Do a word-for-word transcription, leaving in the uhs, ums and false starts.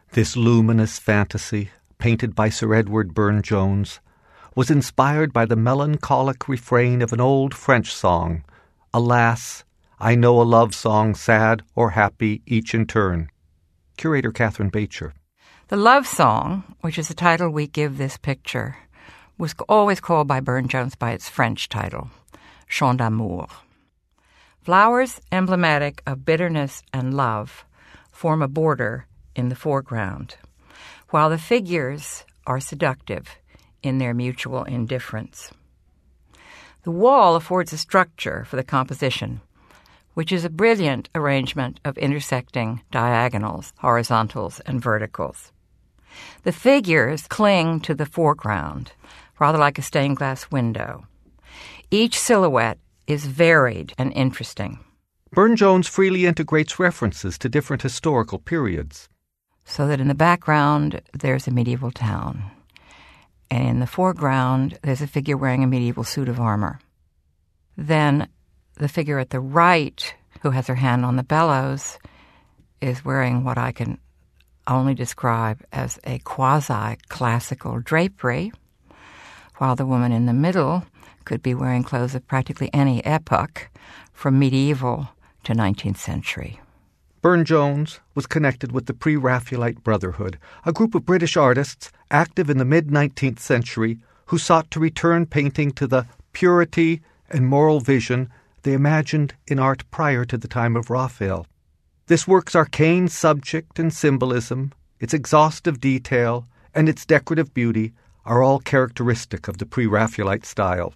This luminous fantasy, painted by Sir Edward Burne-Jones, was inspired by the melancholic refrain of an old French song, "Alas, I know a love song, sad or happy, each in turn." Curator Catherine Beecher. The love song, which is the title we give this picture, was always called by Burne-Jones by its French title, Chant d'amour. Flowers emblematic of bitterness and love form a border in the foreground, while the figures are seductive in their mutual indifference. The wall affords a structure for the composition, which is a brilliant arrangement of intersecting diagonals, horizontals, and verticals. The figures cling to the foreground, rather like a stained glass window. Each silhouette is varied and interesting. Burne-Jones freely integrates references to different historical periods. So that in the background, there's a medieval town. And in the foreground, there's a figure wearing a medieval suit of armor. Then the figure at the right, who has her hand on the bellows, is wearing what I can only describe as a quasi-classical drapery, while the woman in the middle could be wearing clothes of practically any epoch, from medieval to nineteenth century. Burne-Jones was connected with the Pre-Raphaelite Brotherhood, a group of British artists active in the mid-nineteenth century who sought to return painting to the purity and moral vision they imagined in art prior to the time of Raphael. This work's arcane subject and symbolism, its exhaustive detail, and its decorative beauty are all characteristic of the Pre-Raphaelite style.